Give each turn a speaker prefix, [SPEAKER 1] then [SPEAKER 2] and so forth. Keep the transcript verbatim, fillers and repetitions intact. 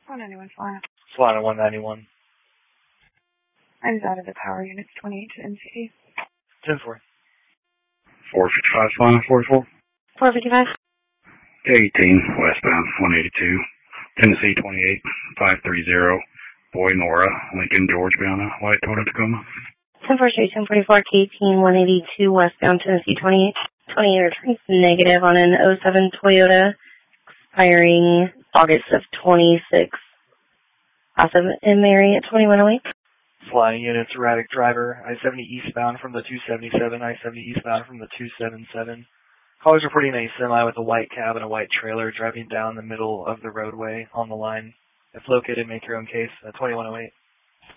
[SPEAKER 1] one ninety-one Solana.
[SPEAKER 2] Solana one ninety-one.
[SPEAKER 1] I was out of the power units, twenty-eight to N C D.
[SPEAKER 2] ten four.
[SPEAKER 3] four fifty-five Solana, forty-four.
[SPEAKER 1] four fifty-five.
[SPEAKER 3] eighteen, westbound, one eighty-two. Tennessee twenty-eight, five thirty. Boy Nora, Lincoln, George bound, white Toyota Tacoma.
[SPEAKER 1] ten four two, ten forty-four, K eighteen, one eighty-two, westbound, Tennessee twenty-eight. twenty-eight or trace negative on an oh seven Toyota, expiring August of twenty-six. Awesome. And Mary at twenty-one oh eight.
[SPEAKER 2] Flying units, erratic driver, I seventy eastbound from the two seventy-seven, I seventy eastbound from the two seventy-seven. Callers reporting a semi with a white cab and a white trailer driving down the middle of the roadway on the line. If located, make your own case at twenty-one oh eight.